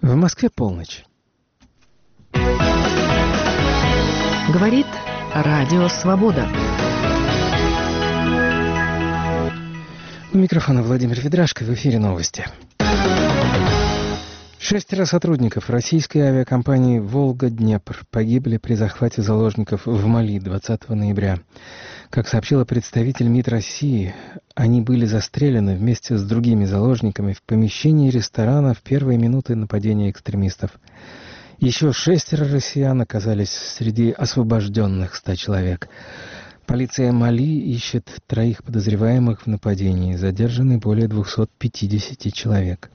В Москве полночь. Говорит Радио Свобода. У микрофона Владимир Ведрашко, в эфире новости. 6 сотрудников российской авиакомпании «Волга-Днепр» погибли при захвате заложников в Мали 20 ноября. Как сообщила представитель МИД России, они были застрелены вместе с другими заложниками в помещении ресторана в первые минуты нападения экстремистов. Еще 6 россиян оказались среди освобожденных 100 человек. Полиция Мали ищет 3 подозреваемых в нападении. Задержаны более 250 человек.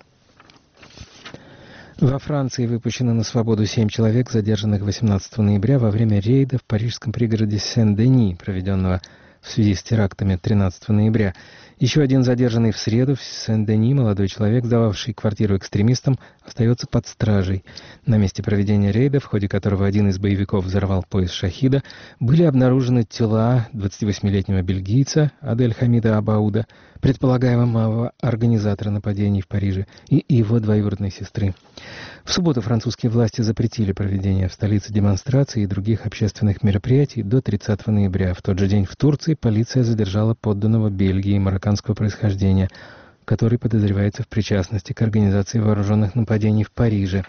Во Франции выпущено на свободу 7 человек, задержанных 18 ноября во время рейда в парижском пригороде Сен-Дени, проведенного в связи с терактами 13 ноября. Еще один задержанный в среду в Сен-Дени, молодой человек, сдававший квартиру экстремистам, остается под стражей. На месте проведения рейда, в ходе которого один из боевиков взорвал пояс шахида, были обнаружены тела 28-летнего бельгийца Адель Хамида Абауда, предполагаемого организатора нападений в Париже, и его двоюродной сестры. В субботу французские власти запретили проведение в столице демонстраций и других общественных мероприятий до 30 ноября. В тот же день в Турции полиция задержала подданного Бельгии марокканского происхождения, который подозревается в причастности к организации вооруженных нападений в Париже.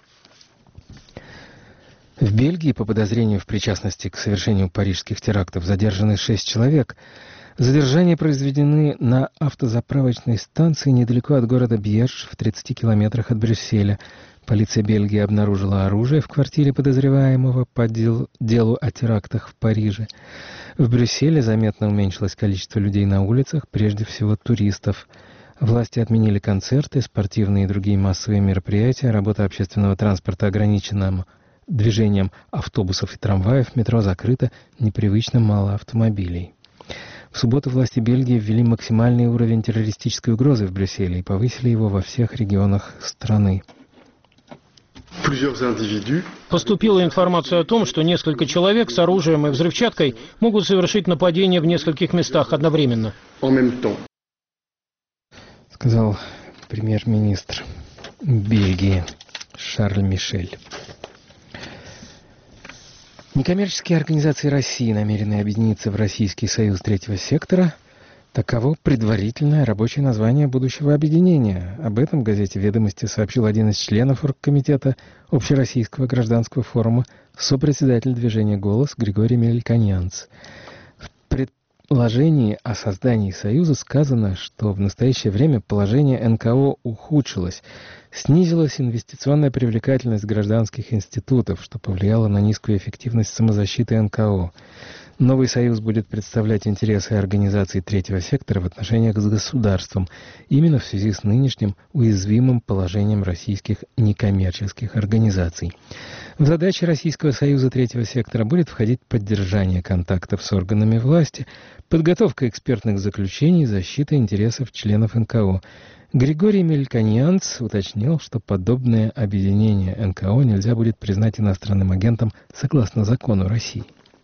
В Бельгии по подозрению в причастности к совершению парижских терактов задержаны 6 человек. Задержания произведены на автозаправочной станции недалеко от города Бьерш, в 30 километрах от Брюсселя. Полиция Бельгии обнаружила оружие в квартире подозреваемого по делу о терактах в Париже. В Брюсселе заметно уменьшилось количество людей на улицах, прежде всего туристов. Власти отменили концерты, спортивные и другие массовые мероприятия, работа общественного транспорта ограничена движением автобусов и трамваев, метро закрыто, непривычно мало автомобилей. В субботу власти Бельгии ввели максимальный уровень террористической угрозы в Брюсселе и повысили его во всех регионах страны. Поступила информация о том, что несколько человек с оружием и взрывчаткой могут совершить нападение в нескольких местах одновременно. Сказал премьер-министр Бельгии Шарль Мишель. Некоммерческие организации России намерены объединиться в Российский союз третьего сектора. Таково предварительное рабочее название будущего объединения. Об этом в газете «Ведомости» сообщил один из членов оргкомитета Общероссийского гражданского форума, сопредседатель движения «Голос» Григорий Мельконянц. В предложении о создании союза сказано, что в настоящее время положение НКО ухудшилось. Снизилась инвестиционная привлекательность гражданских институтов, что повлияло на низкую эффективность самозащиты НКО. Новый союз будет представлять интересы организаций третьего сектора в отношениях с государством, именно в связи с нынешним уязвимым положением российских некоммерческих организаций. В задачи Российского союза третьего сектора будет входить поддержание контактов с органами власти, подготовка экспертных заключений, защита интересов членов НКО. Григорий Мельконянц уточнил, что подобное объединение НКО нельзя будет признать иностранным агентом согласно закону России.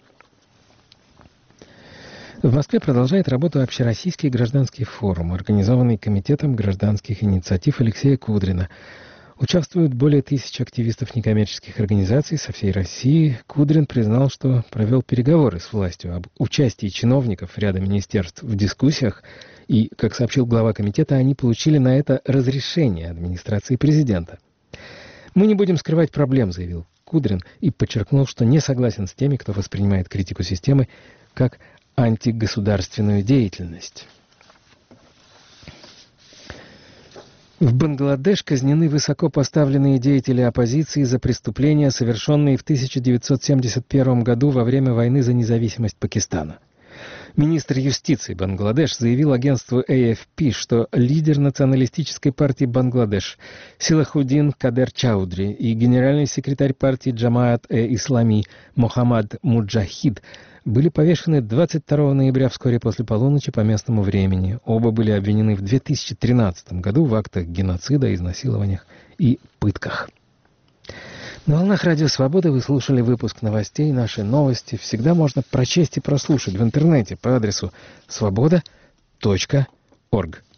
В Москве продолжает работу Общероссийский гражданский форум, организованный Комитетом гражданских инициатив Алексея Кудрина. Участвуют более 1000 активистов некоммерческих организаций со всей России. Кудрин признал, что провел переговоры с властью об участии чиновников ряда министерств в дискуссиях, и, как сообщил глава комитета, они получили на это разрешение администрации президента. «Мы не будем скрывать проблем», — заявил Кудрин, и подчеркнул, что не согласен с теми, кто воспринимает критику системы как антигосударственную деятельность. В Бангладеш казнены высокопоставленные деятели оппозиции за преступления, совершенные в 1971 году во время войны за независимость Пакистана. Министр юстиции Бангладеш заявил агентству AFP, что лидер националистической партии Бангладеш Силахуддин Кадер Чаудри и генеральный секретарь партии Джамаат-e-Ислами Мохаммад Муджахид были повешены 22 ноября вскоре после полуночи по местному времени. Оба были обвинены в 2013 году в актах геноцида, изнасилованиях и пытках. На волнах Радио Свобода вы слушали выпуск новостей. Наши новости всегда можно прочесть и прослушать в интернете по адресу svoboda.org.